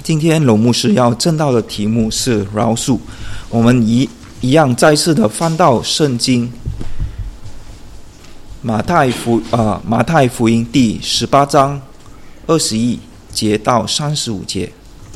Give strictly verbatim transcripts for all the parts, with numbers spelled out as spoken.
今天娄牧师要正道的题目是饶恕。我们一一样再次的翻到圣经马太福呃马太福音第十八章二十一节到三十五节。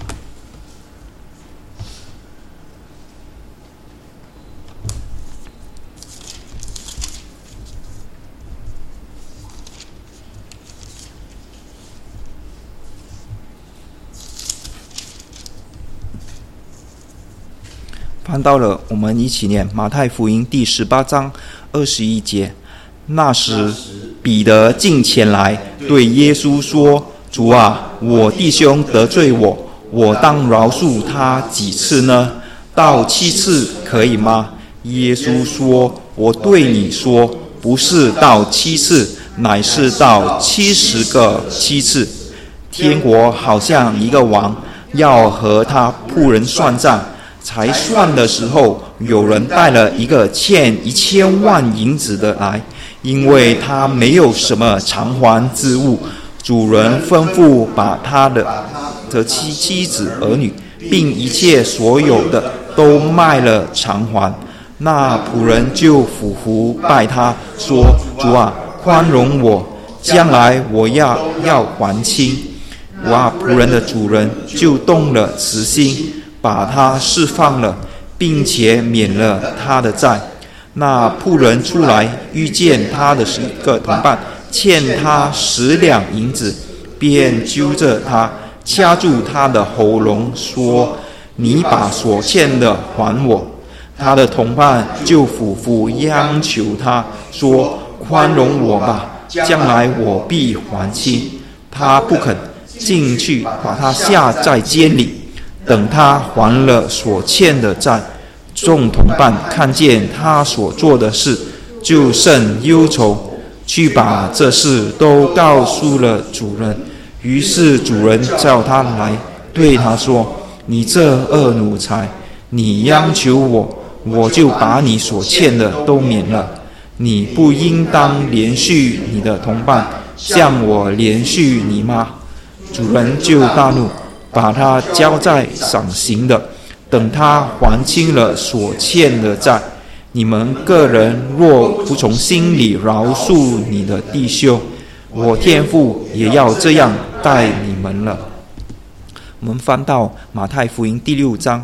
翻到了，我们一起念马太福音第十八章二十一节。那时，彼得近前来对耶稣说：“主啊，我弟兄得罪我，我当饶恕他几次呢？到七次可以吗？”耶稣说：“我对你说，不是到七次，乃是到七十个七次。天国好像一个王要和他仆人算账。才算的时候，有人带了一个欠一千万银子的来，因为他没有什么偿还之物。主人吩咐把他的的妻妻子儿女，并一切所有的都卖了偿还。那仆人就俯伏拜他，说：主啊，宽容我，将来我要要还清。哇！仆人的主人就动了慈心，把他释放了，并且免了他的债。那仆人出来，遇见他的十个同伴欠他十两银子，便揪着他，掐住他的喉咙，说：你把所欠的还我。他的同伴就俯伏央求他，说：宽容我吧，将来我必还清。他不肯，进去把他下在监里，等他还了所欠的债。众同伴看见他所做的事，就甚忧愁，去把这事都告诉了主人。于是主人叫他来，对他说：你这恶奴才，你央求我，我就把你所欠的都免了。你不应当连续你的同伴，像我连续你吗？主人就大怒，把他交在赏刑的，等他还清了所欠的债。你们个人若不从心里饶恕你的弟兄，我天父也要这样待你们了。我们翻到马太福音第六章，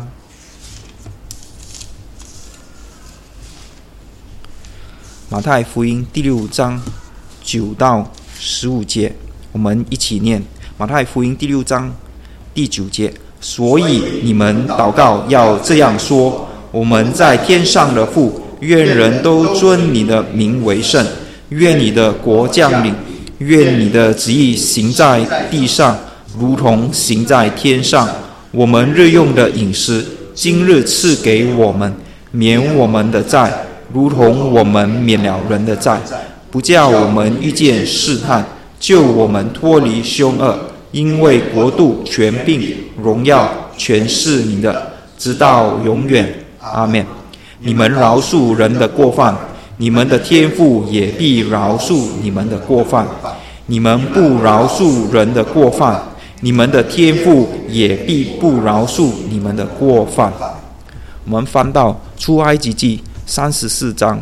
马太福音第六章九到十五节，我们一起念。马太福音第六章第九节，所以你们祷告要这样说：我们在天上的父，愿人都尊你的名为圣，愿你的国降临，愿你的旨意行在地上，如同行在天上。我们日用的饮食，今日赐给我们，免我们的债，如同我们免了人的债，不叫我们遇见试探，救我们脱离凶恶。因为国度、权柄、荣耀，全是你的，直到永远。阿们。你们饶恕人的过犯，你们的天父也必饶恕你们的过犯；你们不饶恕人的过犯，你们的天父也必不饶恕你们的过犯。我们翻到出埃及记三十四章。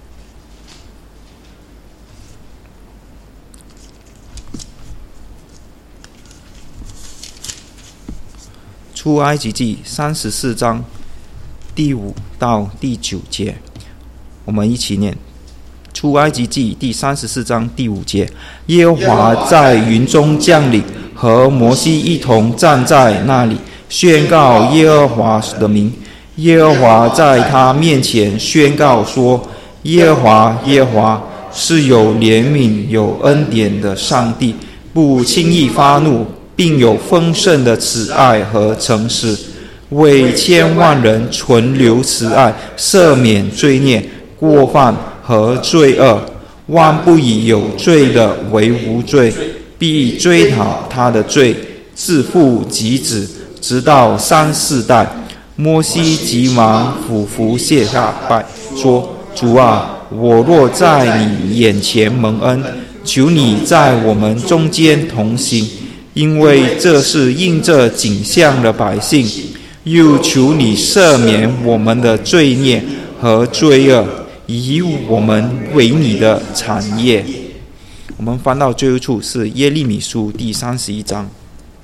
出埃及记三十四章第五到第九节，我们一起念。出埃及记第三十四章第五节：耶和华在云中降临，和摩西一同站在那里，宣告耶和华的名。耶和华在他面前宣告说：耶和华，耶和华是有怜悯、有恩典的上帝，不轻易发怒，并有丰盛的慈爱和诚实，为千万人存留慈爱，赦免罪孽、过犯和罪恶。万不以有罪的为无罪，必追讨他的罪，自父及子，直到三四代。摩西急忙俯伏谢下拜，说：主啊，我若在你眼前蒙恩，求你在我们中间同行， 因为这是因着景象的百姓，又求你赦免我们的罪孽和罪恶，以我们为你的产业。我们翻到最后处是耶利米书第三十一章。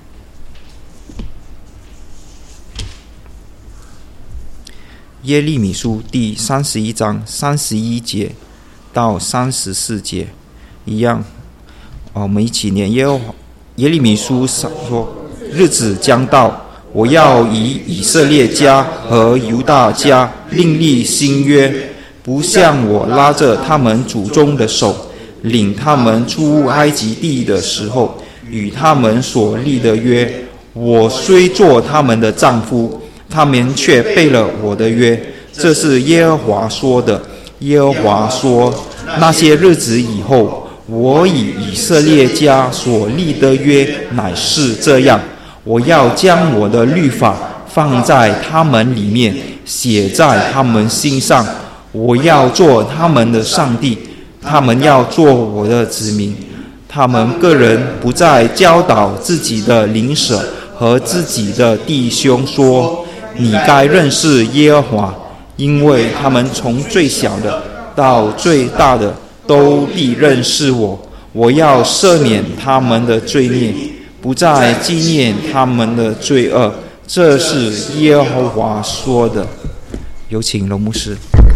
耶利米书第三十一章三十一节到三十四节一样，我们一起念。耶和华耶利米书说：日子将到，我要以以色列家和犹大家另立新约，不像我拉着他们祖宗的手，领他们出埃及地的时候与他们所立的约。我虽做他们的丈夫，他们却背了我的约。这是耶和华说的。耶和华说：那些日子以后，我以以色列家所立的约乃是这样，我要将我的律法放在他们里面，写在他们心上。我要做他们的上帝，他们要做我的子民。他们个人不再教导自己的邻舍和自己的弟兄说：你该认识耶和华，因为他们从最小的到最大的都必认识我。我要赦免他们的罪孽，不再纪念他们的罪恶。这是耶和华说的。有请龙牧师。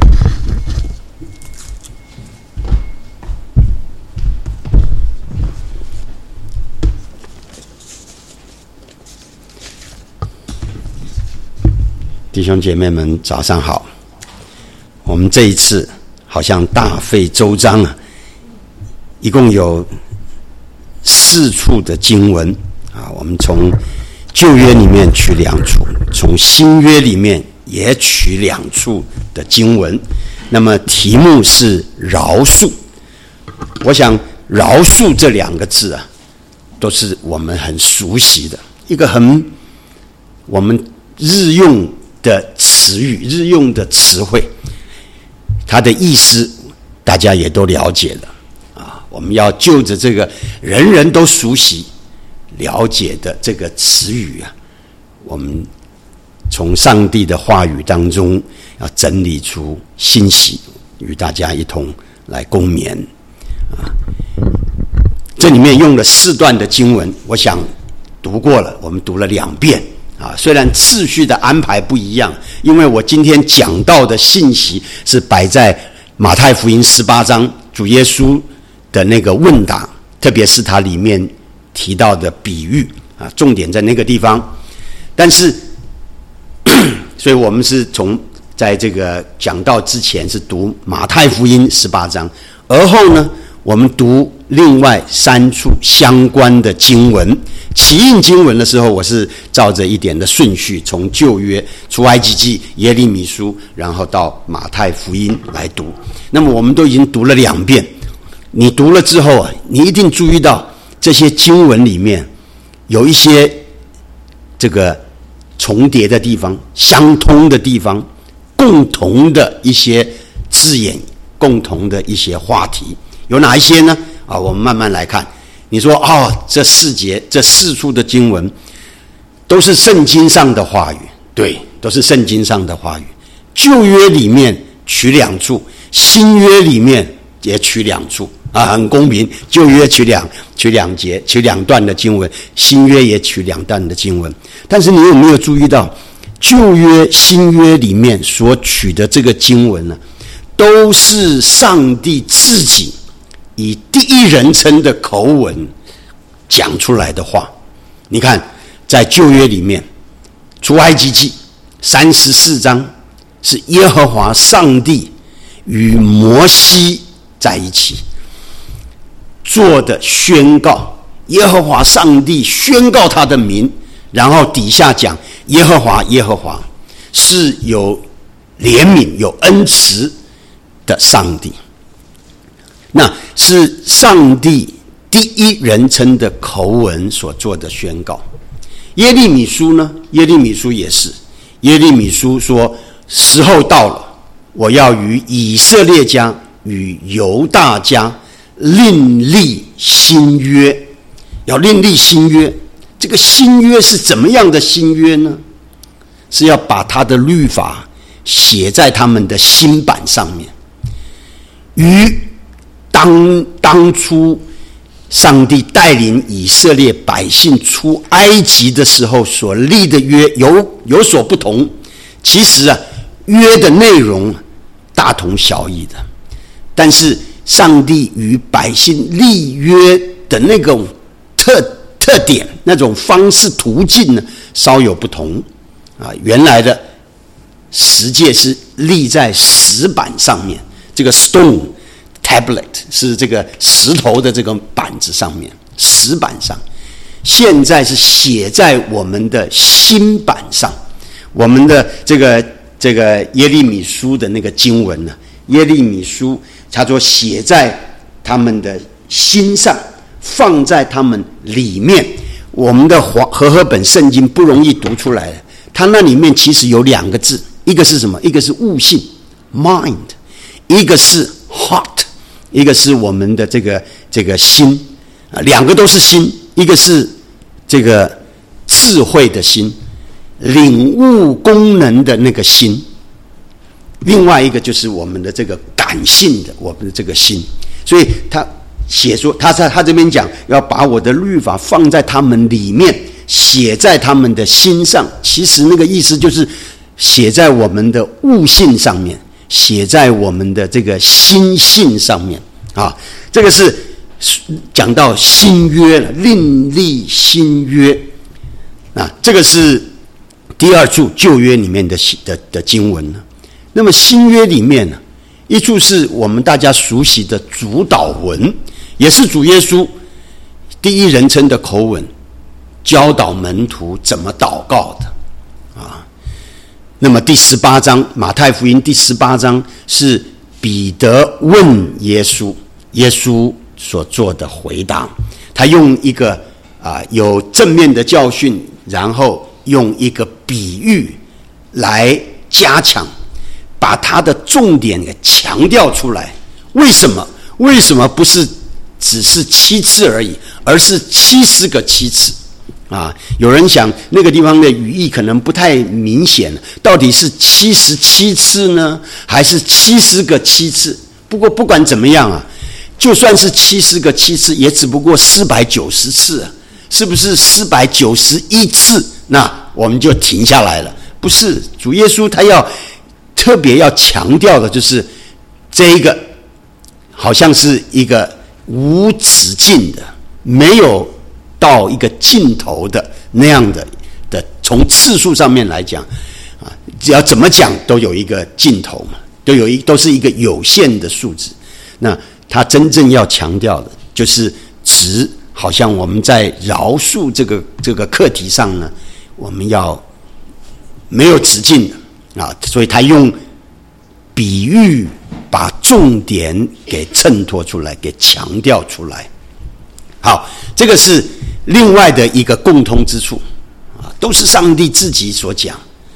弟兄姐妹们早上好。我们这一次好像大费周章啊，一共有四处的经文啊，我们从旧约里面取两处，从新约里面也取两处的经文。那么题目是饶恕。我想饶恕这两个字啊，都是我们很熟悉的一个很我们日用的词语，日用的词汇，它的意思大家也都了解了啊。我们要就着这个人人都熟悉了解的这个词语啊，我们从上帝的话语当中要整理出信息，与大家一同来共勉啊。这里面用了四段的经文，我想读过了，我们读了两遍啊。虽然次序的安排不一样，因为我今天讲到的信息是摆在马太福音十八章主耶稣的那个问答，特别是他里面提到的比喻啊，重点在那个地方。但是所以我们是从在这个讲道之前是读马太福音十八章，而后呢我们读另外三处相关的经文。起印经文的时候，我是照着一点的顺序，从旧约出埃及记、耶利米书，然后到马太福音来读。那么我们都已经读了两遍，你读了之后啊，你一定注意到这些经文里面有一些这个重叠的地方、相通的地方、共同的一些字眼、共同的一些话题，有哪一些呢？啊，我们慢慢来看。你说哦，这四节、这四处的经文都是圣经上的话语，对，都是圣经上的话语。旧约里面取两处，新约里面也取两处啊，很公平。旧约取两取两节，取两段的经文；新约也取两段的经文。但是你有没有注意到，旧约、新约里面所取的这个经文呢，都是上帝自己以第一人称的口吻讲出来的话。你看，在旧约里面，出埃及记三十四章是耶和华上帝与摩西在一起做的宣告，耶和华上帝宣告他的名，然后底下讲耶和华耶和华是有怜悯有恩慈的上帝，那是上帝第一人称的口吻所做的宣告。耶利米书呢？耶利米书也是，耶利米书说时候到了，我要与以色列家与犹大家另立新约，要另立新约这个新约是怎么样的新约呢？是要把他的律法写在他们的心版上面，与当当初上帝带领以色列百姓出埃及的时候所立的约有有所不同。其实啊，约的内容大同小异的，但是上帝与百姓立约的那种特特点、那种方式途径呢，稍有不同啊。原来的十诫是立在石板上面，这个 stone tablet 是这个石头的这个板子上面，石板上。现在是写在我们的心板上，我们的这个这个耶利米书的那个经文呢，耶利米书他说写在他们的心上，放在他们里面。我们的和合本圣经不容易读出来，它那里面其实有两个字，一个是什么？一个是悟性 mind， 一个是 heart， 一个是我们的这个这个心啊，两个都是心，一个是这个智慧的心，领悟功能的那个心，另外一个就是我们的这个感性的我们的这个心。所以他写说，他在他这边讲要把我的律法放在他们里面，写在他们的心上。其实那个意思就是写在我们的悟性上面，写在我们的这个心性上面啊。这个是讲到新约了，另立新约啊。这个是第二处旧约里面的的的经文呢。那么新约里面呢，一处是我们大家熟悉的主祷文，也是主耶稣第一人称的口吻教导门徒怎么祷告的啊。那么第十八章，马太福音第十八章是彼得问耶稣，耶稣所做的回答。他用一个啊有正面的教训，然后用一个比喻来加强，把他的重点给强调出来。为什么？为什么不是只是七次而已，而是七十个七次啊？有人想那个地方的语义可能不太明显，到底是七十七次呢，还是七十个七次？不过不管怎么样啊，就算是七十个七次，也只不过四百九十次啊，是不是四百九十一次？那我们就停下来了。不是，主耶稣他要特别要强调的就是这一个好像是一个无止境的，没有到一个尽头的那样的的，从次数上面来讲啊，只要怎么讲都有一个尽头嘛，都有一都是一个有限的数字。那他真正要强调的就是指，好像我们在饶恕这个这个课题上呢，我们要没有止境的啊，所以他用比喻把重点给衬托出来，给强调出来。好，这个是另外的一个共通之处啊，都是上帝自己所讲，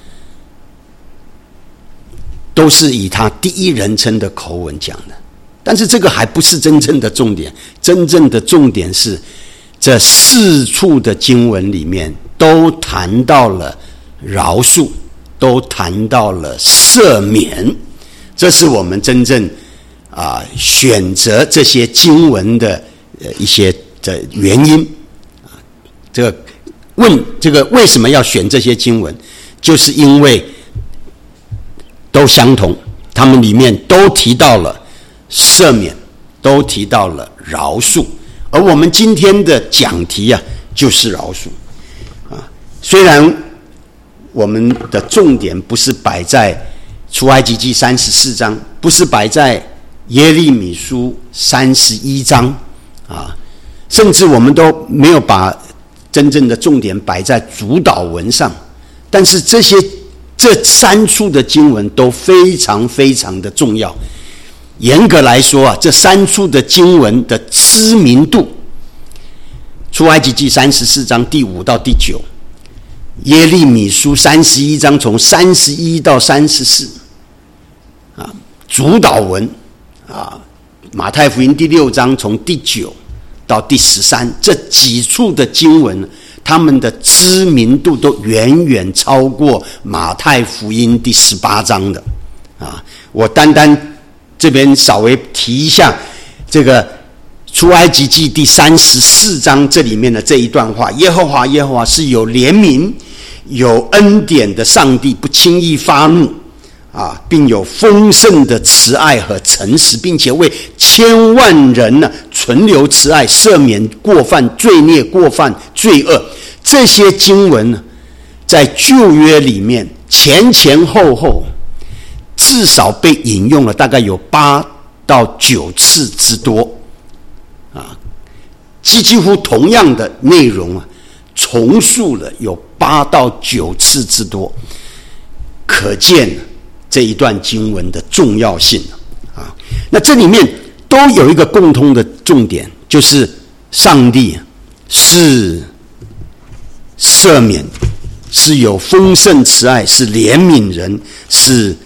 都是以他第一人称的口吻讲的。但是这个还不是真正的重点，真正的重点是这四处的经文里面都谈到了饶恕，都谈到了赦免。这是我们真正啊选择这些经文的呃一些的原因啊。这个问这个为什么要选这些经文，就是因为都相同，他们里面都提到了赦免，都提到了饶恕。而我们今天的讲题啊，就是饶恕啊。虽然我们的重点不是摆在出埃及记三十四章，不是摆在耶利米书三十一章啊，甚至我们都没有把真正的重点摆在主祷文上，但是这些这三处的经文都非常非常的重要。严格来说啊，这三处的经文的知名度，出埃及记三十四章第五到第九，耶利米书三十一章从三十一到三十四啊，主祷文啊，马太福音第六章从第九到第十三，这几处的经文他们的知名度都远远超过马太福音第十八章的啊。我单单这边稍微提一下这个出埃及记第三十四章这里面的这一段话，耶和华耶和华是有怜悯有恩典的上帝，不轻易发怒啊，并有丰盛的慈爱和诚实，并且为千万人呢存留慈爱，赦免过犯、罪孽、过犯、罪恶。这些经文呢，在旧约里面前前后后至少被引用了大概有八到九次之多啊，几乎同样的内容啊，重述了有八到九次之多，可见这一段经文的重要性啊。那这里面都有一个共通的重点，就是上帝是赦免，是有丰盛慈爱，是怜悯人，是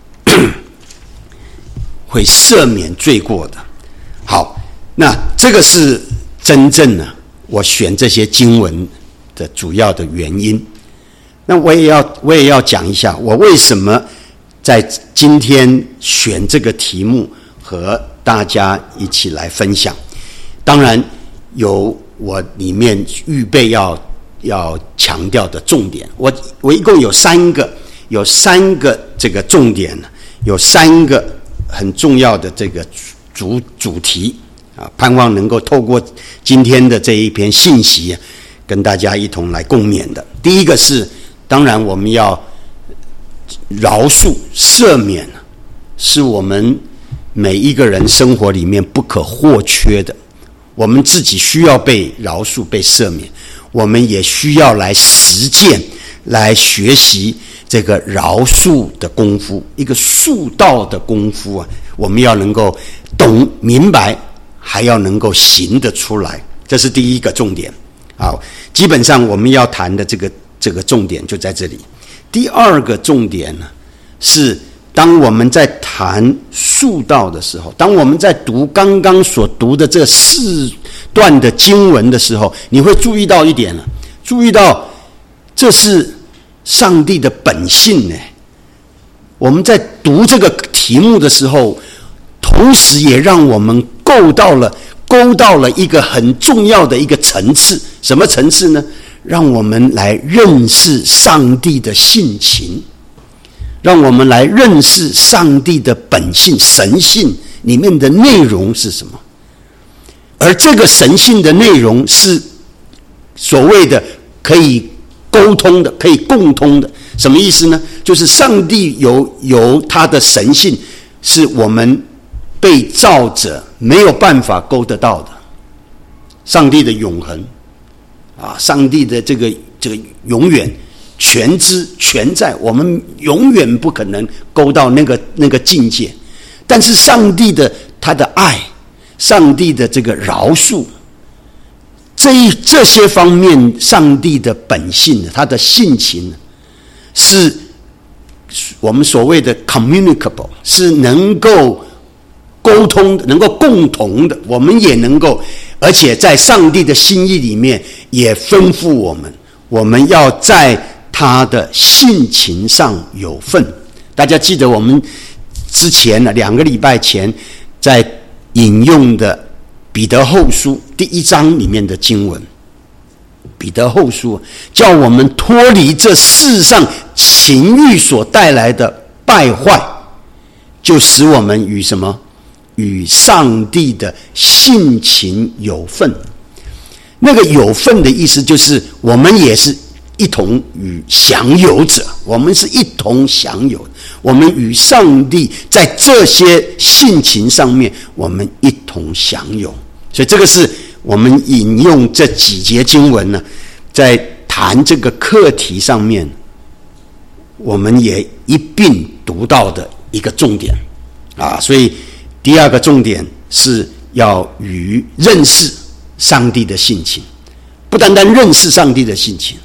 会赦免罪过的。好，那这个是真正呢，我选这些经文的主要的原因。那我也要我也要讲一下，我为什么在今天选这个题目和大家一起来分享。当然有我里面预备要要强调的重点，我我一共有三个，有三个这个重点，有三个很重要的这个主主题啊，盼望能够透过今天的这一篇信息，跟大家一同来共勉的。第一个是，当然我们要饶恕、赦免，是我们每一个人生活里面不可或缺的。我们自己需要被饶恕、被赦免，我们也需要来实践、来学习这个饶恕的功夫，一个恕道的功夫啊，我们要能够懂明白，还要能够行得出来，这是第一个重点。好，基本上我们要谈的这个这个重点就在这里。第二个重点呢，是当我们在谈恕道的时候，当我们在读刚刚所读的这四段的经文的时候，你会注意到一点了，注意到这是上帝的本性呢。我们在读这个题目的时候，同时也让我们够到了勾到了一个很重要的一个层次。什么层次呢？让我们来认识上帝的性情，让我们来认识上帝的本性、神性里面的内容是什么。而这个神性的内容是所谓的可以沟通的、可以共通的。什么意思呢？就是上帝有有他的神性，是我们被造者没有办法勾得到的。上帝的永恒啊，上帝的这个这个永远全知全在，我们永远不可能勾到那个那个境界。但是上帝的他的爱，上帝的这个饶恕，这这些方面，上帝的本性，他的性情，是我们所谓的 communicable， 是能够沟通的，能够共同的，我们也能够，而且在上帝的心意里面也吩咐我们，我们要在他的性情上有份。大家记得我们之前呢，两个礼拜前在引用的彼得后书第一章里面的经文，彼得后书叫我们脱离这世上情欲所带来的败坏，就使我们与什么？与上帝的性情有份。那个有份的意思就是我们也是一同与享有者，我们是一同享有，我们与上帝在这些性情上面我们一同享有。所以这个是我们引用这几节经文呢，在谈这个课题上面我们也一并读到的一个重点啊。所以第二个重点是要与认识上帝的性情，不单单认识上帝的性情，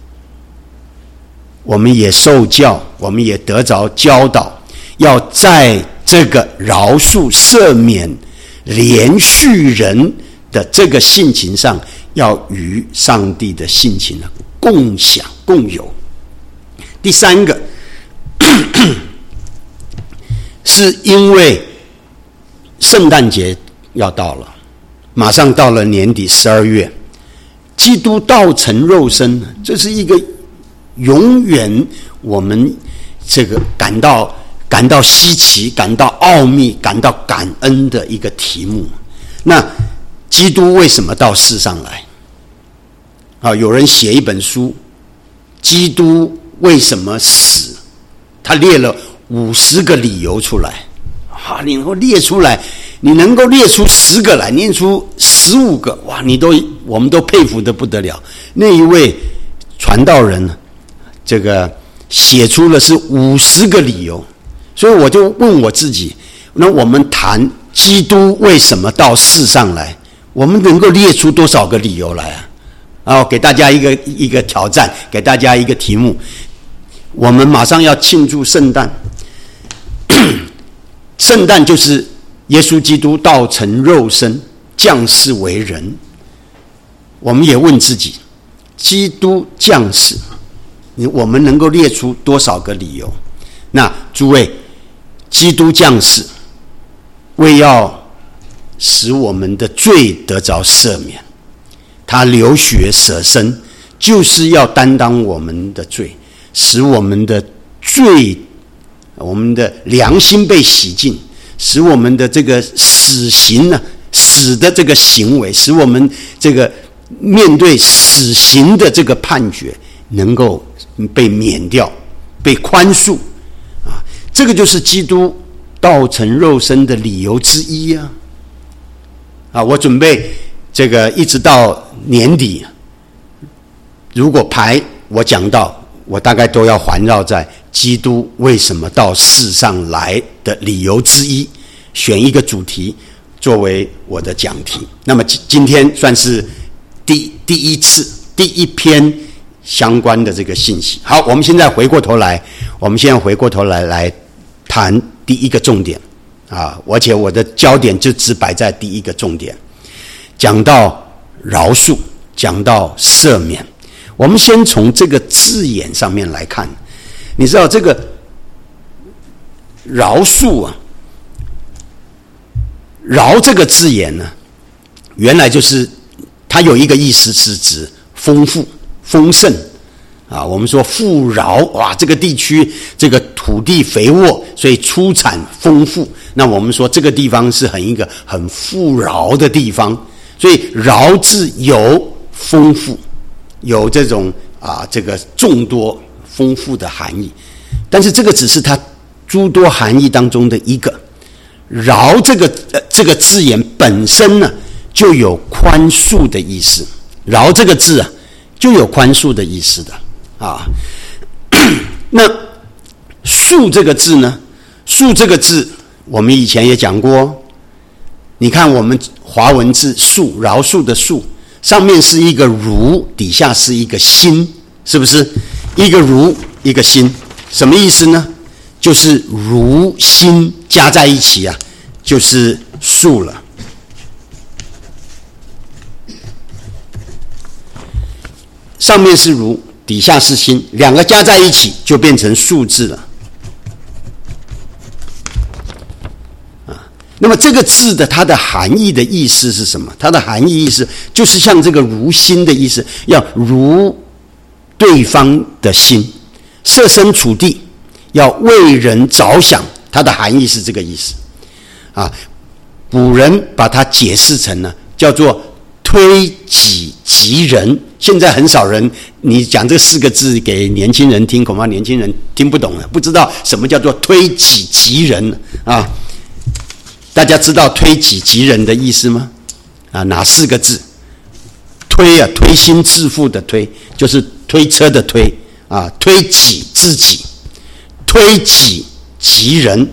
我们也受教，我们也得着教导，要在这个饶恕、赦免、连续人的这个性情上要与上帝的性情呢共享共有。第三个是因为圣诞节要到了，马上到了年底十二月，基督道成肉身，这是一个永远我们这个感到感到稀奇、感到奥秘、感到感恩的一个题目。那基督为什么到世上来？啊，有人写一本书，基督为什么死？他列了五十个理由出来。啊，你能够列出来，你能够列出十个来，念出十五个，哇，你都我们都佩服得不得了。那一位传道人，这个写出了是五十个理由，所以我就问我自己，那我们谈基督为什么到世上来，我们能够列出多少个理由来啊？啊，给大家一个一个挑战，给大家一个题目。我们马上要庆祝圣诞，圣诞就是耶稣基督道成肉身，降世为人。我们也问自己，基督降世，我们能够列出多少个理由？那诸位，基督降世，为要使我们的罪得着赦免，他流血舍身，就是要担当我们的罪，使我们的罪，我们的良心被洗净，使我们的这个死刑呢，死的这个行为，使我们这个面对死刑的这个判决能够被免掉，被宽恕啊！这个就是基督道成肉身的理由之一啊！啊，我准备这个一直到年底，如果排我讲到，我大概都要环绕在基督为什么到世上来的理由之一，选一个主题作为我的讲题。那么今天算是第第一次第一篇相关的这个信息。好，我们现在回过头来，我们现在回过头来来谈第一个重点啊，而且我的焦点就只摆在第一个重点，讲到饶恕，讲到赦免。我们先从这个字眼上面来看，你知道这个饶恕啊，饶这个字眼呢，原来就是它有一个意思是指丰富、丰盛啊。我们说富饶，哇，这个地区这个土地肥沃，所以出产丰富。那我们说这个地方是很一个很富饶的地方，所以饶字有丰富，有这种啊这个众多丰富的含义。但是这个只是它诸多含义当中的一个。饶这个、呃、这个字眼本身呢，就有宽恕的意思。饶这个字啊，就有宽恕的意思的啊。那恕这个字呢？恕这个字，我们以前也讲过。你看我们华文字恕，饶恕的恕，上面是一个如，底下是一个心，是不是？一个如，一个心，什么意思呢？就是如心加在一起啊，就是恕了。上面是如，底下是心，两个加在一起就变成恕字了。啊，那么这个字的它的含义的意思是什么？它的含义意思就是像这个如心的意思，要如对方的心，设身处地，要为人着想，它的含义是这个意思啊。古人把它解释成呢，叫做推己及人。现在很少人，你讲这四个字给年轻人听，恐怕年轻人听不懂了，不知道什么叫做推己及人啊。大家知道推己及人的意思吗？啊，哪四个字？推啊，推心置腹的推，就是推车的推啊，推己自己，推己及人。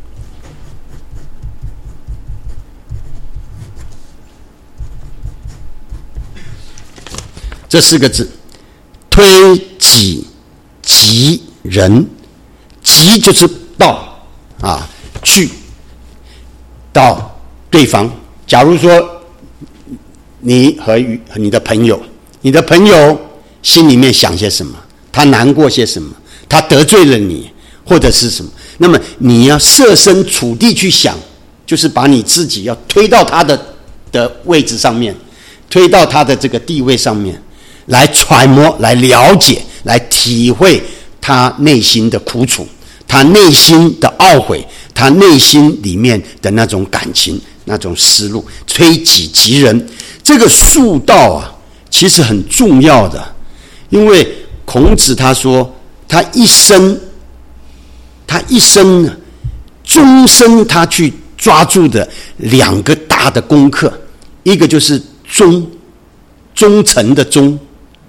这四个字，推己及人，及就是到啊，去到对方。假如说你和你的朋友，你的朋友心里面想些什么，他难过些什么，他得罪了你或者是什么，那么你要设身处地去想，就是把你自己要推到他的的位置上面，推到他的这个地位上面，来揣摩，来了解，来体会他内心的苦楚，他内心的懊悔，他内心里面的那种感情，那种思路，推己及人。这个恕道啊，其实很重要的，因为孔子他说，他一生，他一生呢，终身他去抓住的两个大的功课，一个就是忠，忠诚的忠，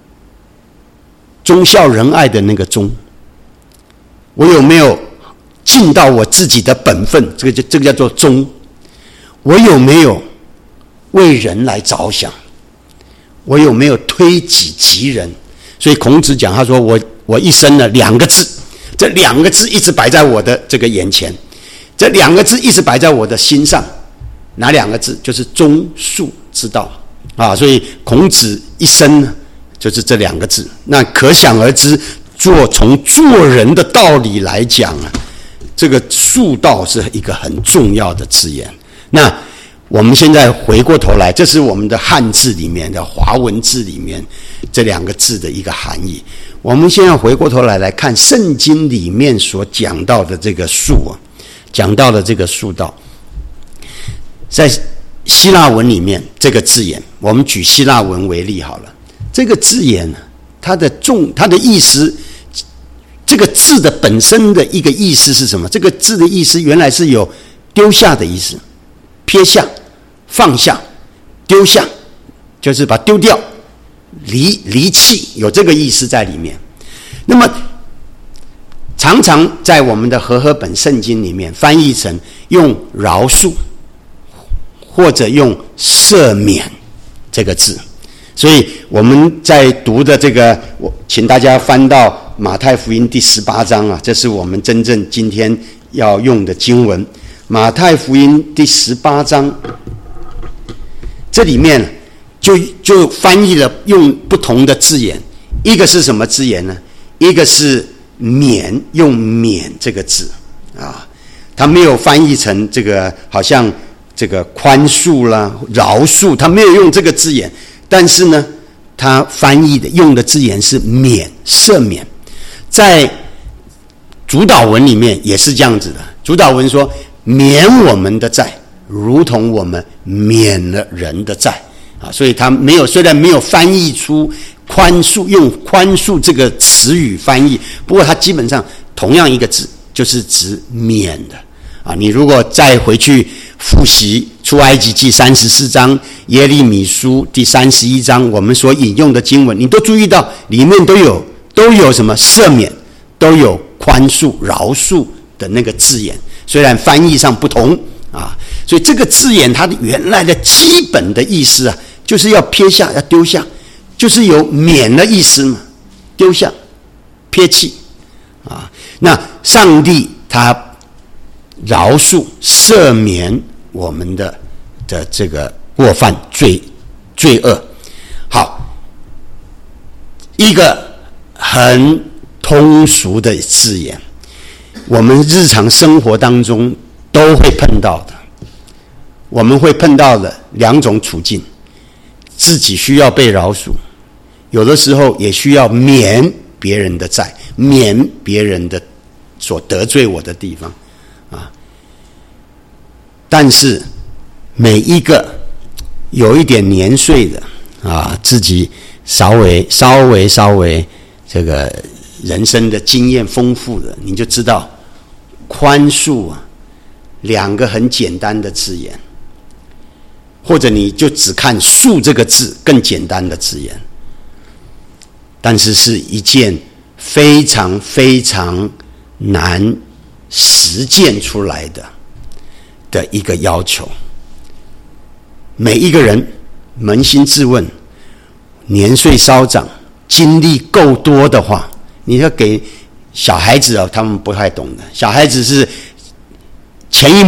忠孝仁爱的那个忠。我有没有尽到我自己的本分？这个就这个叫做忠。我有没有为人来着想？我有没有推己及人？所以孔子讲，他说我我一生呢两个字，这两个字一直摆在我的这个眼前，这两个字一直摆在我的心上。哪两个字？就是忠恕之道啊！所以孔子一生呢，就是这两个字。那可想而知，做从做人的道理来讲啊，这个恕道是一个很重要的字眼。那我们现在回过头来，这是我们的汉字里面的华文字里面这两个字的一个含义。我们现在回过头来来看圣经里面所讲到的这个恕啊，讲到的这个恕道，在希腊文里面这个字眼，我们举希腊文为例好了。这个字眼呢，它的重，它的意思，这个字的本身的一个意思是什么？这个字的意思原来是有丢下的意思，撇下、放下、丢下，就是把丢掉、离离弃，有这个意思在里面。那么常常在我们的和合本圣经里面翻译成用饶恕或者用赦免这个字。所以我们在读的这个，我请大家翻到马太福音第十八章啊，这是我们真正今天要用的经文。马太福音第十八章，这里面就就翻译了用不同的字眼，一个是什么字眼呢？一个是免，用免这个字啊，他没有翻译成这个好像这个宽恕啦、饶恕，他没有用这个字眼。但是呢，他翻译的用的字眼是免，赦免。在主导文里面也是这样子的，主导文说免我们的债，如同我们免了人的债啊，所以他没有，虽然没有翻译出宽恕，用宽恕这个词语翻译，不过他基本上同样一个字，就是指免的啊。你如果再回去复习出埃及记三十四章、耶利米书第三十一章，我们所引用的经文，你都注意到里面都有都有什么赦免，都有宽恕、饶恕的那个字眼，虽然翻译上不同啊，所以这个字眼它的原来的基本的意思啊，就是要撇下、要丢下，就是有免的意思嘛，丢下、撇弃啊。那上帝他饶恕、赦免我们的的这个过犯、罪罪恶。好，一个很通俗的字眼，我们日常生活当中都会碰到的。我们会碰到的两种处境：自己需要被饶恕，有的时候也需要免别人的债，免别人的所得罪我的地方。啊，但是每一个有一点年岁的啊，自己稍微稍微稍微这个人生的经验丰富的，你就知道宽恕啊，两个很简单的字眼，或者你就只看恕这个字更简单的字眼，但是是一件非常非常难实践出来的的一个要求。每一个人扪心自问，年岁稍长，经历够多的话，你要给小孩子啊，他们不太懂的。小孩子是前一秒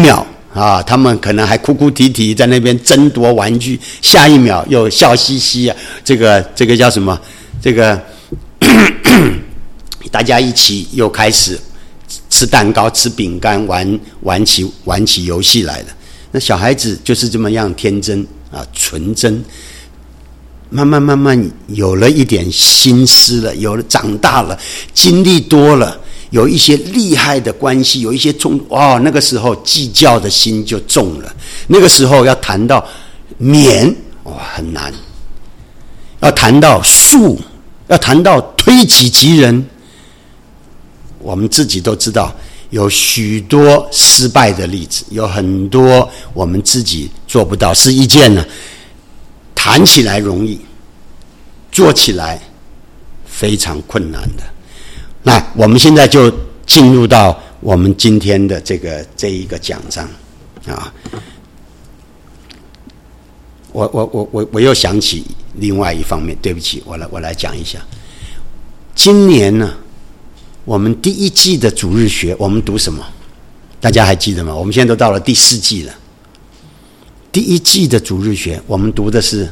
啊，他们可能还哭哭啼啼在那边争夺玩具，下一秒又笑嘻嘻啊，这个这个叫什么？这个大家一起又开始吃蛋糕、吃饼干、玩玩起玩起游戏来了。那小孩子就是这么样天真啊，纯真。慢慢慢慢有了一点心思了，有了长大了，经历多了，有一些厉害的关系，有一些冲哦，那个时候计较的心就重了。那个时候要谈到勉，哇、哦，很难；要谈到恕，要谈到推己及人，我们自己都知道，有许多失败的例子，有很多我们自己做不到，是一件呢。谈起来容易，做起来非常困难的。那我们现在就进入到我们今天的这个这一个讲章啊。我我我我我又想起另外一方面，对不起，我来我来讲一下。今年呢，我们第一季的主日学，我们读什么？大家还记得吗？我们现在都到了第四季了。第一季的主日学，我们读的是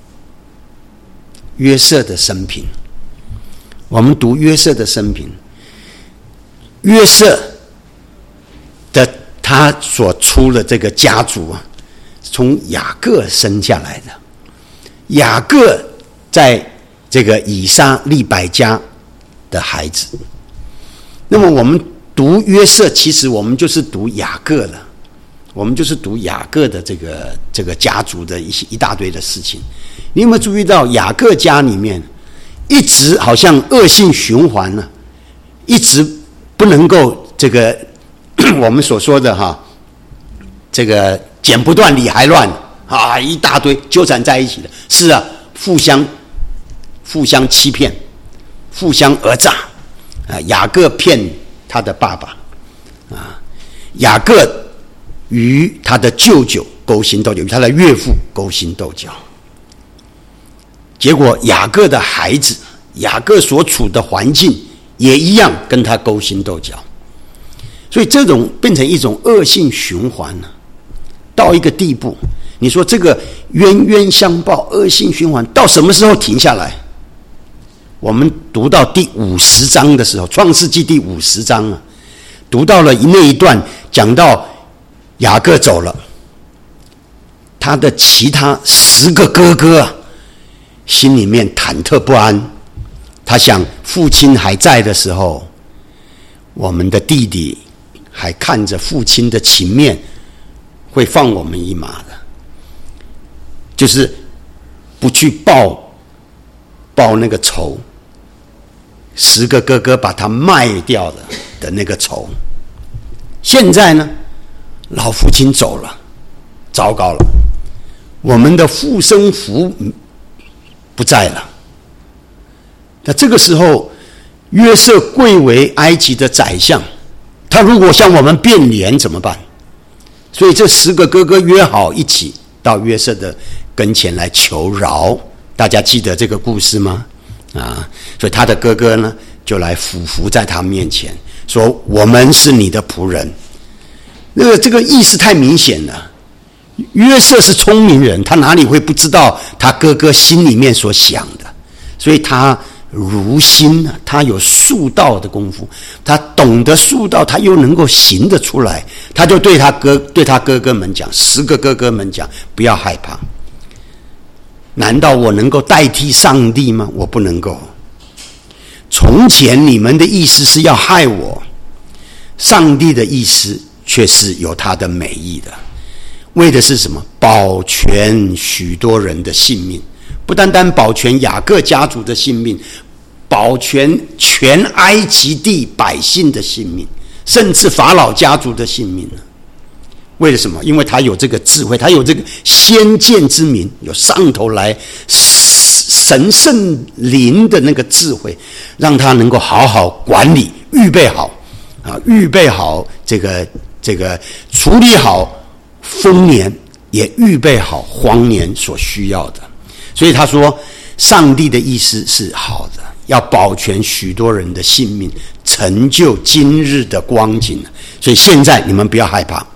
约瑟的生平。我们读约瑟的生平，约瑟的他所出的这个家族啊，从雅各生下来的。雅各在这个以撒利百加的孩子。那么我们读约瑟，其实我们就是读雅各了。我们就是读雅各的这个这个家族的一些一大堆的事情。你有没有注意到雅各家里面一直好像恶性循环呢、啊？一直不能够这个我们所说的哈，这个剪不断理还乱啊，一大堆纠缠在一起的。是啊，互相互相欺骗，互相讹诈啊。雅各骗他的爸爸啊，雅各与他的舅舅勾心斗角，与他的岳父勾心斗角。结果雅各的孩子，雅各所处的环境也一样跟他勾心斗角，所以这种变成一种恶性循环了。到一个地步，你说这个冤冤相报、恶性循环到什么时候停下来？我们读到第五十章的时候，《创世纪》第五十章啊，读到了那一段，讲到雅各走了，他的其他十个哥哥啊，心里面忐忑不安。他想，父亲还在的时候，我们的弟弟还看着父亲的情面，会放我们一马的，就是不去报报那个仇。十个哥哥把他卖掉的的那个仇。现在呢，老父亲走了，糟糕了，我们的附生父不在了。那这个时候，约瑟贵为埃及的宰相，他如果向我们变脸怎么办？所以这十个哥哥约好一起到约瑟的跟前来求饶。大家记得这个故事吗？啊，所以他的哥哥呢，就来俯伏在他面前，说：“我们是你的仆人。”那个这个意思太明显了。约瑟是聪明人，他哪里会不知道他哥哥心里面所想的？所以他如心啊，他有术道的功夫，他懂得术道，他又能够行得出来。他就对他哥对他哥哥们讲，十个哥哥们讲：“不要害怕。难道我能够代替上帝吗？我不能够。从前你们的意思是要害我，上帝的意思却是有他的美意的，为的是什么？保全许多人的性命，不单单保全雅各家族的性命，保全全埃及地百姓的性命，甚至法老家族的性命呢？为了什么？因为他有这个智慧，他有这个先见之明，有上头来神圣灵的那个智慧，让他能够好好管理，预备好啊，预备好这个这个处理好丰年，也预备好荒年所需要的。所以他说，上帝的意思是好的，要保全许多人的性命，成就今日的光景。所以现在你们不要害怕。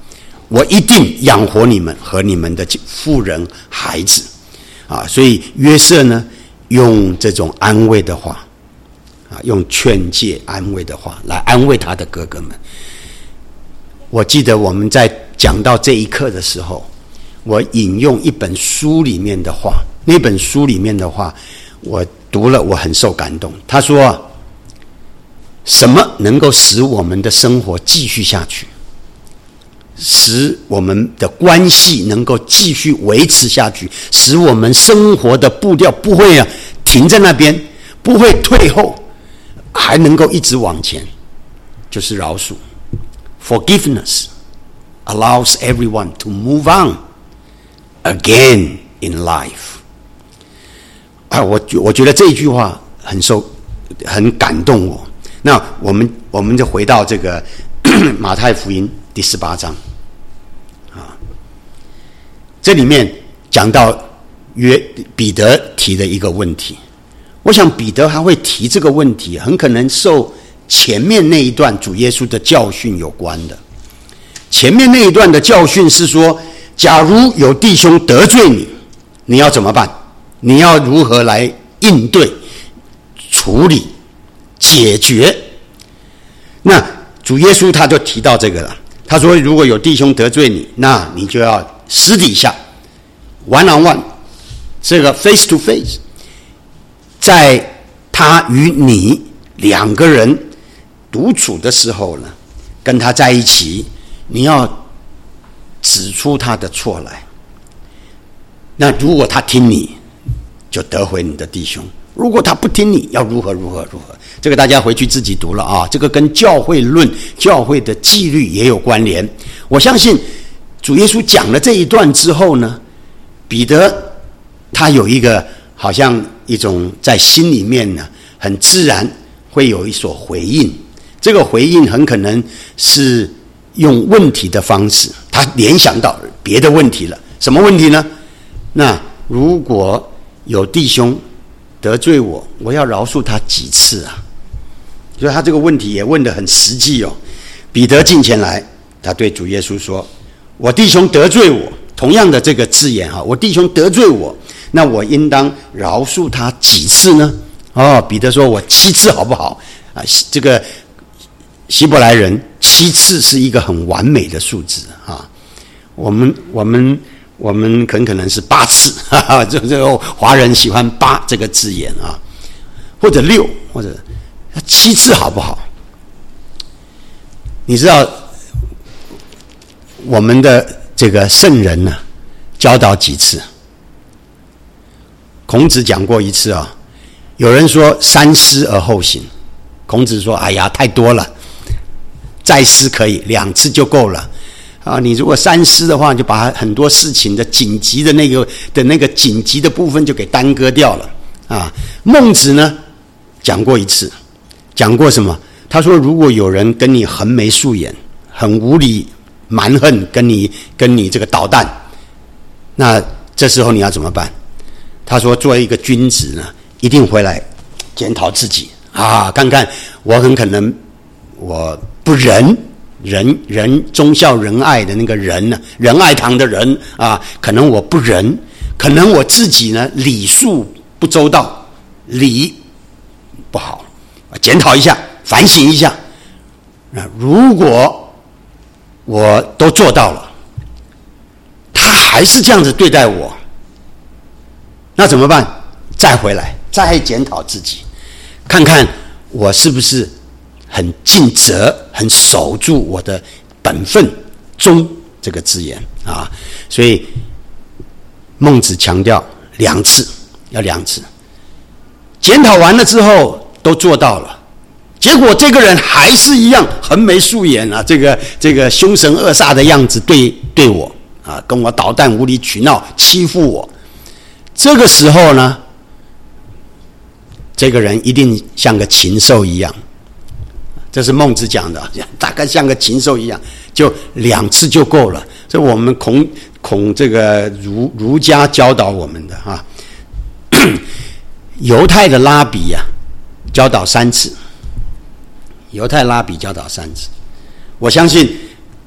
我一定养活你们和你们的妇人孩子。啊，所以约瑟呢，用这种安慰的话，啊，用劝诫安慰的话来安慰他的哥哥们。我记得我们在讲到这一刻的时候，我引用一本书里面的话，那本书里面的话，我读了，我很受感动。他说，什么能够使我们的生活继续下去，使我们的关系能够继续维持下去，使我们生活的步调不会啊停在那边，不会退后，还能够一直往前，就是饶恕。Forgiveness allows everyone to move on again in life. 啊，我我觉得这一句话很受很感动我。那我们我们就回到这个马太福音第十八章啊，这里面讲到约彼得提的一个问题。我想彼得还会提这个问题，很可能受前面那一段主耶稣的教训有关的。前面那一段的教训是说，假如有弟兄得罪你，你要怎么办？你要如何来应对、处理、解决？那主耶稣他就提到这个了。他说，如果有弟兄得罪你，那你就要私底下 one on one， 这个 face to face， 在他与你两个人独处的时候呢，跟他在一起，你要指出他的错来。那如果他听你，就得回你的弟兄；如果他不听你，要如何如何如何。这个大家回去自己读了啊。这个跟教会论、教会的纪律也有关联。我相信主耶稣讲了这一段之后呢，彼得他有一个好像一种在心里面呢，很自然会有一所回应。这个回应很可能是用问题的方式，他联想到别的问题了。什么问题呢？那如果有弟兄得罪我，我要饶恕他几次啊？所以他这个问题也问得很实际哦。彼得近前来，他对主耶稣说：“我弟兄得罪我。”同样的这个字眼哈，我弟兄得罪我，那我应当饶恕他几次呢？哦，彼得说：“我七次好不好？”啊，这个希伯来人七次是一个很完美的数字啊。我们我们我们很可能是八次，哈哈，这这个华人喜欢八这个字眼啊，或者六，或者七次好不好？你知道我们的这个圣人呢，教导几次？孔子讲过一次啊，有人说三思而后行，孔子说：“哎呀，太多了，再思可以，两次就够了。”啊，你如果三思的话，就把很多事情的紧急的那个的那个紧急的部分就给耽搁掉了啊。孟子呢讲过一次，讲过什么？他说，如果有人跟你横眉竖眼、很无理蛮横，跟你跟你这个捣蛋，那这时候你要怎么办？他说，作为一个君子呢，一定回来检讨自己啊，看看我很可能我不仁。仁仁忠孝仁爱的那个仁呢，仁爱堂的仁啊，可能我不仁，可能我自己呢礼数不周到，礼不好，检讨一下，反省一下。那如果我都做到了，他还是这样子对待我，那怎么办？再回来，再检讨自己，看看我是不是很尽责，很守住我的本分，忠这个字眼啊。所以孟子强调两次，要两次。检讨完了之后都做到了，结果这个人还是一样横眉竖眼啊，这个这个凶神恶煞的样子对对我啊，跟我捣蛋、无理取闹、欺负我。这个时候呢，这个人一定像个禽兽一样。这是孟子讲的，大概像个禽兽一样，就两次就够了。这我们孔孔这个儒儒家教导我们的啊。犹太的拉比啊，教导三次。犹太拉比教导三次。我相信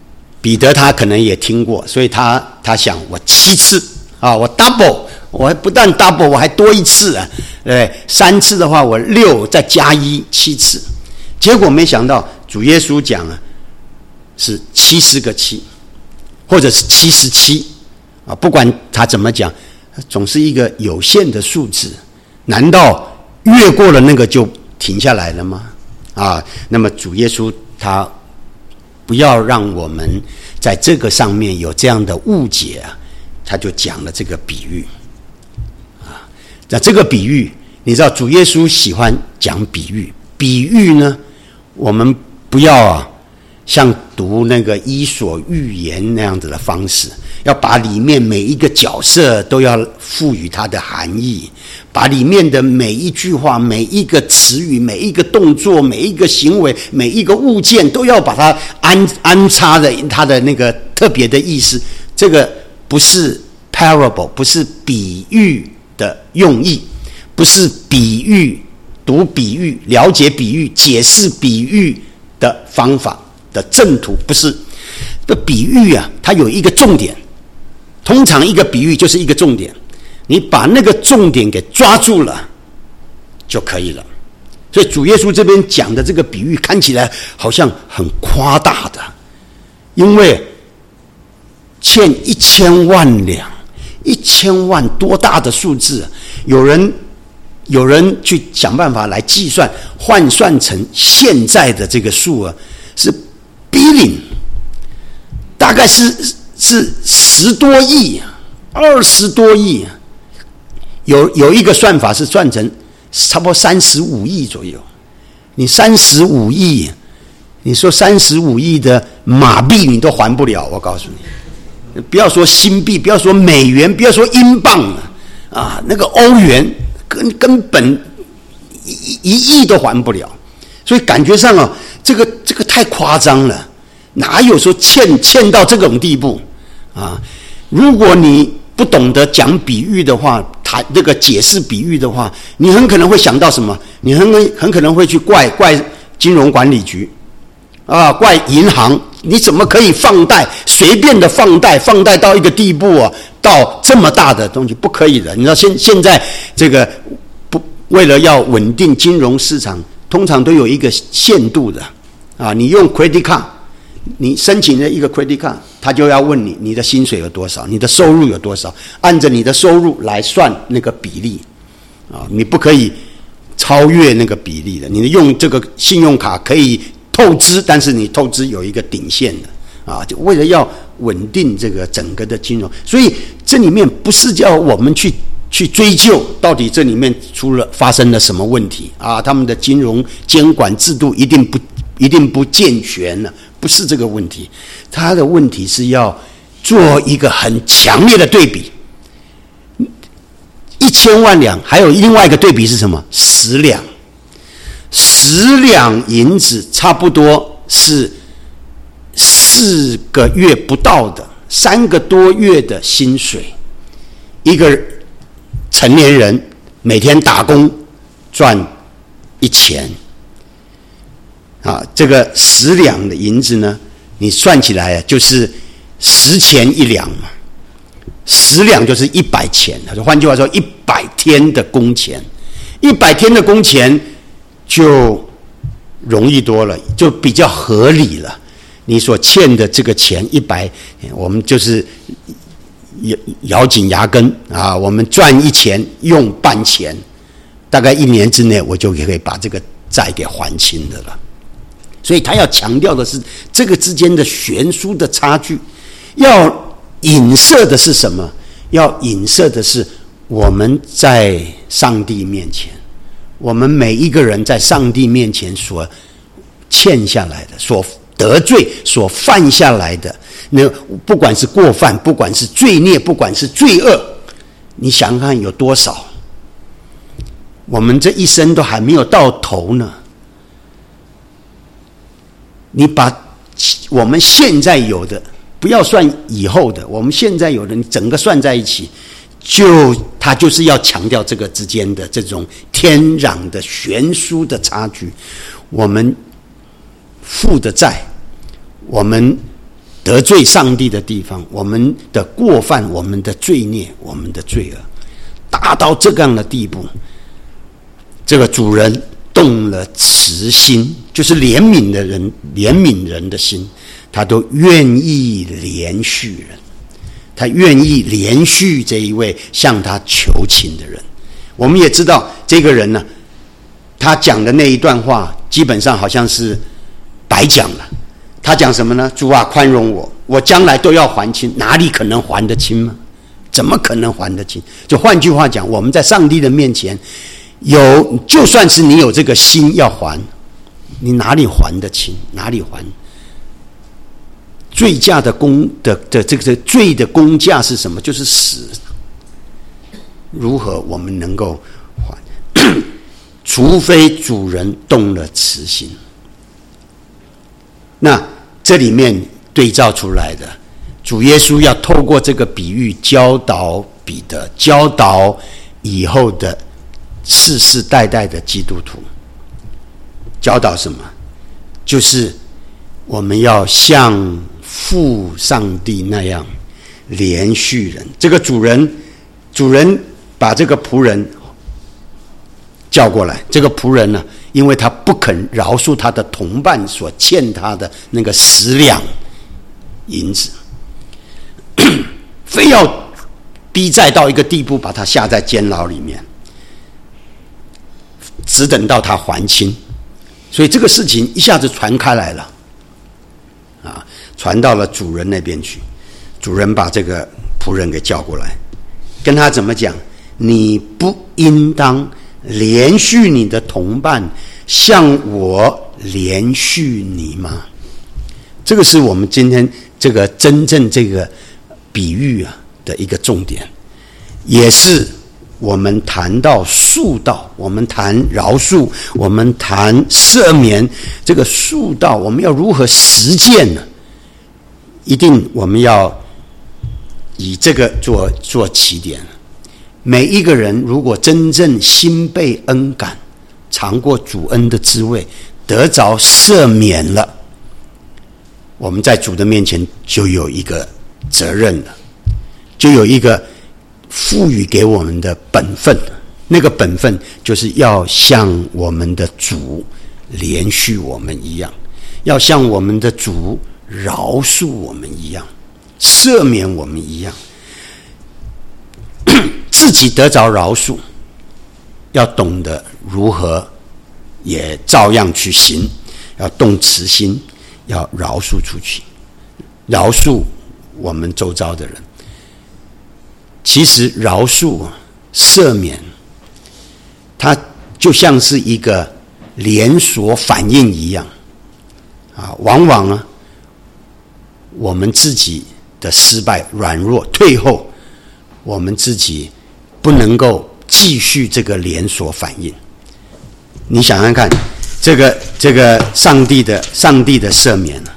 彼得他可能也听过，所以他他想我七次啊，我 double， 我不但 double， 我还多一次啊，对，三次的话我六再加一，七次。结果没想到主耶稣讲啊，是七十个七，或者是七十七啊，不管他怎么讲，总是一个有限的数字。难道越过了那个就停下来了吗？啊，那么主耶稣他不要让我们在这个上面有这样的误解啊，他就讲了这个比喻啊。那这个比喻，你知道主耶稣喜欢讲比喻，比喻呢，我们不要啊像读那个伊索寓言那样子的方式，要把里面每一个角色都要赋予它的含义，把里面的每一句话、每一个词语、每一个动作、每一个行为、每一个物件都要把它安安插的它的那个特别的意思。这个不是 parable， 不是比喻的用意，不是比喻、读比喻、了解比喻、解释比喻的方法的正途，不是。这比喻啊，它有一个重点，通常一个比喻就是一个重点，你把那个重点给抓住了就可以了。所以主耶稣这边讲的这个比喻看起来好像很夸大的，因为欠一千万两，一千万多大的数字，有人有人去想办法来计算，换算成现在的这个数啊，是 billion， 大概是是十多亿，二十多亿。有有一个算法是算成差不多三十五亿左右。你三十五亿，你说三十五亿的马币你都还不了，我告诉你，不要说新币，不要说美元，不要说英镑啊，那个欧元根根本一一亿都还不了。所以感觉上啊，这个这个太夸张了，哪有说欠欠到这种地步啊？如果你不懂得讲比喻的话，谈这个解释比喻的话，你很可能会想到什么？你很很可能会去怪怪金融管理局啊，怪银行，你怎么可以放贷，随便的放贷，放贷到一个地步啊，到这么大的东西，不可以的。你知道现现在这个不为了要稳定金融市场，通常都有一个限度的啊，你用 credit card。你申请了一个 credit card， 他就要问你你的薪水有多少，你的收入有多少，按着你的收入来算那个比例啊，你不可以超越那个比例的。你用这个信用卡可以透支，但是你透支有一个顶线的啊，就为了要稳定这个整个的金融。所以这里面不是叫我们去去追究到底这里面出了发生了什么问题啊，他们的金融监管制度一定不一定不健全了。不是这个问题，他的问题是要做一个很强烈的对比。一千万两，还有另外一个对比是什么？十两，十两银子差不多是四个月不到的，三个多月的薪水。一个成年人每天打工赚一钱。啊，这个十两的银子呢，你算起来就是十钱一两嘛，十两就是一百钱。他说，换句话说，一百天的工钱，一百天的工钱就容易多了，就比较合理了。你所欠的这个钱一百，我们就是咬紧牙根啊，我们赚一钱用半钱，大概一年之内我就可以把这个债给还清的了。所以他要强调的是这个之间的悬殊的差距，要影射的是什么？要影射的是我们在上帝面前，我们每一个人在上帝面前所欠下来的，所得罪、所犯下来的，那不管是过犯，不管是罪孽，不管是罪恶，你想想看有多少？我们这一生都还没有到头呢。你把我们现在有的，不要算以后的，我们现在有的，你整个算在一起，就他就是要强调这个之间的这种天壤的悬殊的差距。我们负的债，我们得罪上帝的地方，我们的过犯，我们的罪孽，我们的罪恶，大到这样的地步，这个主人动了慈心，就是怜悯的人，怜悯人的心，他都愿意怜恤人，他愿意怜恤这一位向他求情的人。我们也知道这个人呢，他讲的那一段话基本上好像是白讲了。他讲什么呢？主啊，宽容我，我将来都要还清，哪里可能还得清吗？怎么可能还得清？就换句话讲，我们在上帝的面前有，就算是你有这个心要还，你哪里还得清？哪里还？罪价的公的的这个罪的公价是什么？就是死。如何我们能够还？除非主人动了慈心。那这里面对照出来的，主耶稣要透过这个比喻教导彼得，教导以后的世世代代的基督徒。教导什么？就是我们要像父上帝那样怜恤人。这个主人，主人把这个仆人叫过来，这个仆人呢，因为他不肯饶恕他的同伴所欠他的那个十两银子，非要逼债到一个地步，把他下在监牢里面，只等到他还清。所以这个事情一下子传开来了，啊，传到了主人那边去。主人把这个仆人给叫过来，跟他怎么讲？你不应当怜恤你的同伴，像我怜恤你吗？这个是我们今天这个真正这个比喻啊的一个重点，也是我们谈到恕道，我们谈饶恕，我们谈赦免，这个恕道我们要如何实践呢？一定我们要以这个做做起点。每一个人如果真正心被恩感，尝过主恩的滋味，得着赦免了，我们在主的面前就有一个责任了，就有一个赋予给我们的本分。那个本分就是要像我们的主怜恤我们一样，要像我们的主饶恕我们一样，赦免我们一样，自己得着饶恕，要懂得如何也照样去行，要动慈心，要饶恕出去，饶恕我们周遭的人。其实饶恕赦免，它就像是一个连锁反应一样啊，往往啊，我们自己的失败、软弱、退后，我们自己不能够继续这个连锁反应。你想想看，这个这个上帝的上帝的赦免啊，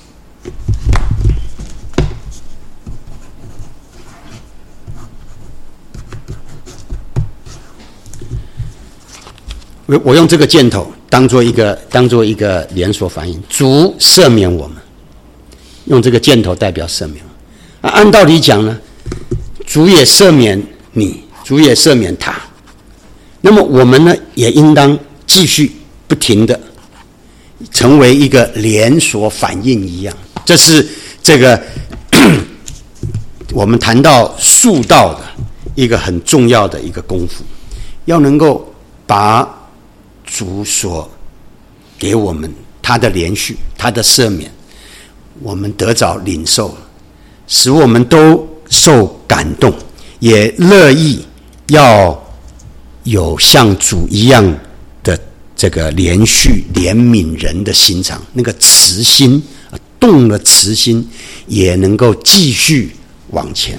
我我用这个箭头当做一个当做一个连锁反应，主赦免我们，用这个箭头代表赦免。啊，按道理讲呢，主也赦免你，主也赦免他，那么我们呢，也应当继续不停的成为一个连锁反应一样。这是这个我们谈到恕道的一个很重要的一个功夫，要能够把主所给我们他的怜恤，他的赦免，我们得着领受，使我们都受感动，也乐意要有像主一样的这个怜恤怜悯人的心肠，那个慈心，动了慈心，也能够继续往前。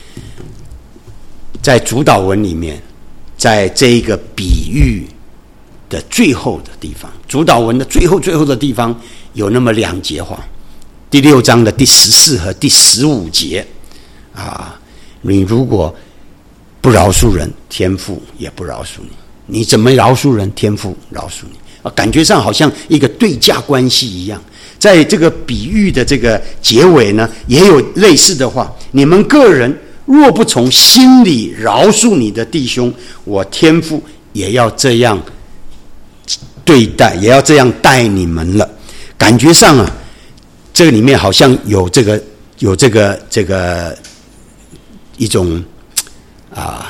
在主祷文里面，在这一个比喻的最后的地方，主祷文的最后最后的地方有那么两节话，第六章的第十四和第十五节啊，你如果不饶恕人，天父也不饶恕你。你怎么饶恕人，天父饶恕你。 感觉上好像一个对价关系一样。在这个比喻的这个结尾呢，也有类似的话：你们个人若不从心里饶恕你的弟兄，我天父也要这样对待，也要这样待你们了。感觉上啊，这个里面好像有这个有这个这个一种啊，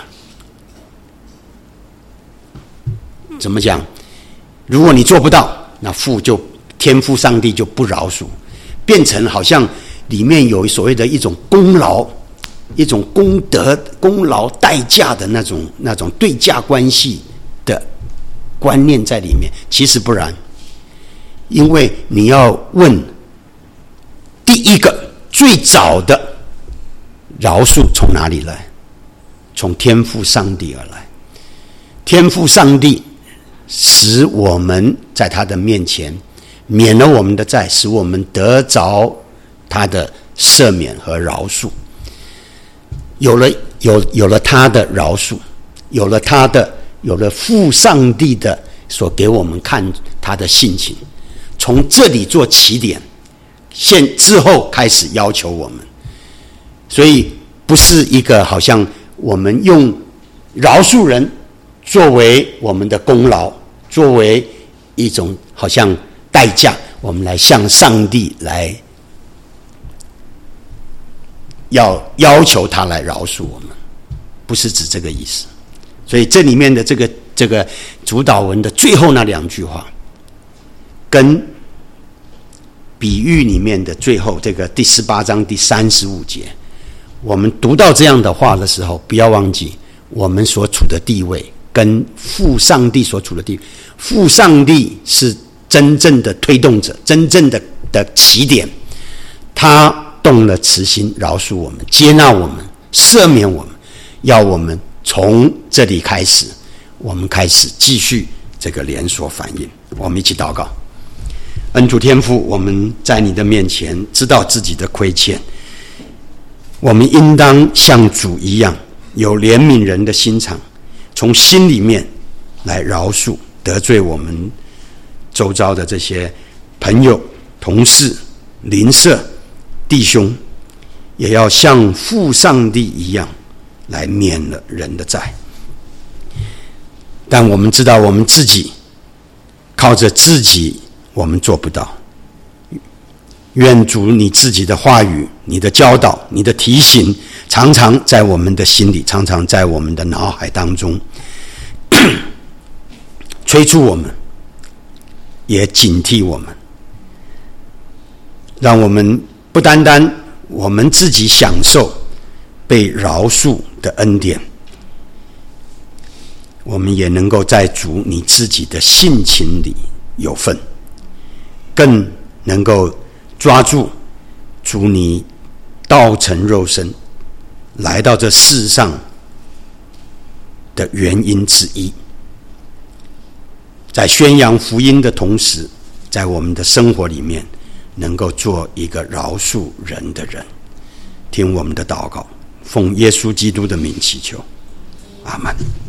怎么讲？如果你做不到，那父就天父上帝就不饶恕，变成好像里面有所谓的一种功劳、一种功德、功劳代价的那种那种对价关系的观念在里面。其实不然，因为你要问第一个最早的饶恕从哪里来？从天父上帝而来。天父上帝使我们在他的面前免了我们的债，使我们得着他的赦免和饶恕。有了有有了他的饶恕，有了他的有了父上帝的所给我们看他的性情，从这里做起点，现之后开始要求我们。所以不是一个好像我们用饶恕人作为我们的功劳，作为一种好像代价，我们来向上帝来要要求他来饶恕我们，不是指这个意思。所以这里面的这个这个主导文的最后那两句话，跟比喻里面的最后这个第十八章第三十五节，我们读到这样的话的时候，不要忘记我们所处的地位跟父上帝所处的地位。父上帝是真正的推动者，真正的的起点，他动了慈心，饶恕我们，接纳我们，赦免我们，要我们从这里开始，我们开始继续这个连锁反应。我们一起祷告。恩主天父，我们在你的面前知道自己的亏欠，我们应当像主一样有怜悯人的心肠，从心里面来饶恕得罪我们周遭的这些朋友、同事、邻舍、弟兄，也要像父上帝一样来免了人的债。但我们知道我们自己靠着自己我们做不到，愿主你自己的话语、你的教导、你的提醒常常在我们的心里，常常在我们的脑海当中催促我们，也警惕我们，让我们不单单我们自己享受被饶恕的恩典，我们也能够在主你自己的性情里有份，更能够抓住主你道成肉身来到这世上的原因之一，在宣扬福音的同时，在我们的生活里面能够做一个饶恕人的人。听我们的祷告，奉耶稣基督的名祈求，阿们。